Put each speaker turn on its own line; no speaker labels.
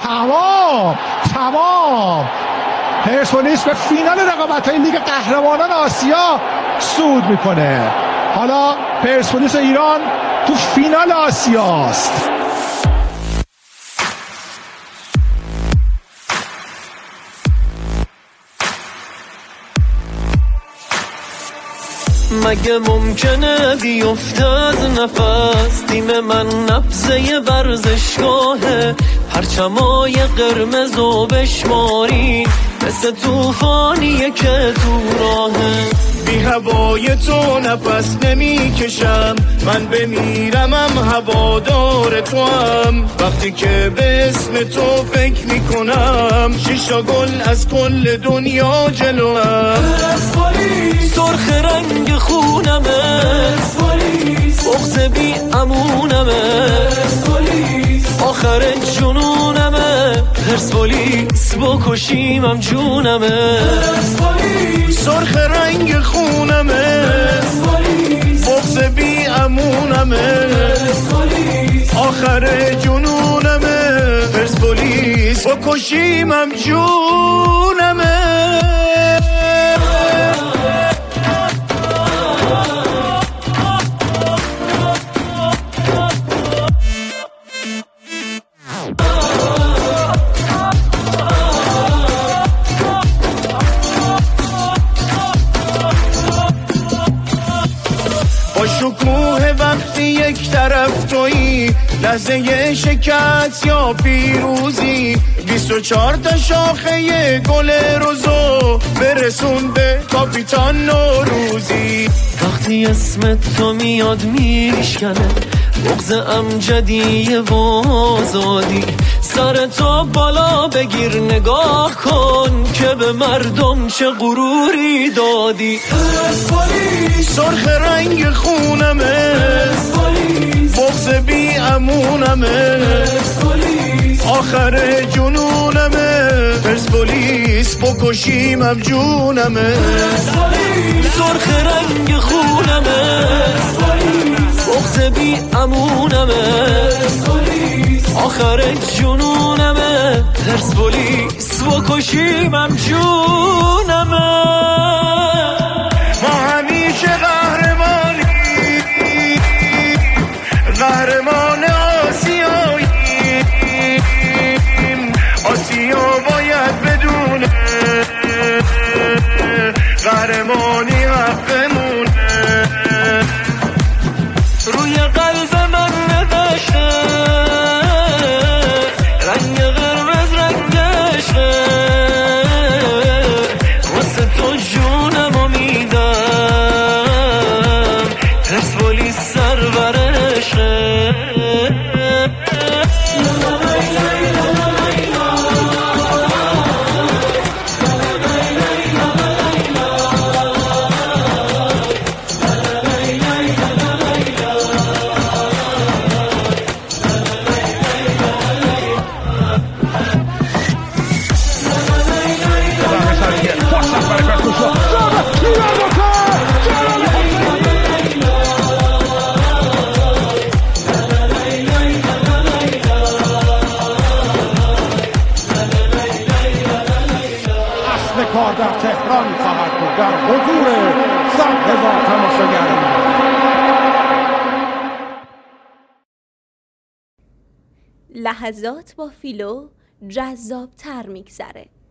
تمام پرسپولیس به فینال رقابت‌های لیگ قهرمانان آسیا صعود میکنه. حالا پرسپولیس ایران تو فینال آسیاست.
مگه ممکنه بیفته از نفس تیم من نبضه ورزشگاهه، پرچمای قرمز و بشماری مثل توفانیه که تو راهه.
بی هوای تو نفس نمی کشم، من بمیرمم هوادار تو هم. وقتی که به اسم تو فکر می کنم، شیشا گل از کل دنیا جلوم.
سرخ رنگ خونمه، بغض بی امونمه، آخر جنونمه، پرسپولیس بکشیمم جونمه.
سرخ رنگ خونمه، بغض بی امونمه، آخر جنونمه، پرسپولیس بکشیمم جونمه. شکوه وقتی یک طرف تویی، لحظه شکست یا پیروزی، 24 تا شاخه گل روزو برسون به کاپیتان نوروزی.
وقتی اسم تو میاد میشکنه بغض امجدی و آزادی، سر تو بالا بگیر نگاه کن که به مردم چه غروری دادی.
سرخ رنگ خونمه، بغض بی امونمه، آخر جنونمه، پرسپولیس بکشیمم جونمه.
سرخ رنگ خونمه، بغض بی امونمه، آخر جنونمه، پرسپولیس بکشیمم جونمه.
ما همیشه قهرمان آسیاییم، آسیا باید بدونه قهرمانی حقمونه.
روی قلب من نوشته رنگ قرمز رنگشه، واسه تو جونمو میدم، پرسپولیس سرورشه.
کار در تهران خواهد بود در حضور 100,000 تماشاگر.
لحظات با فیلو جذاب تر میگذره.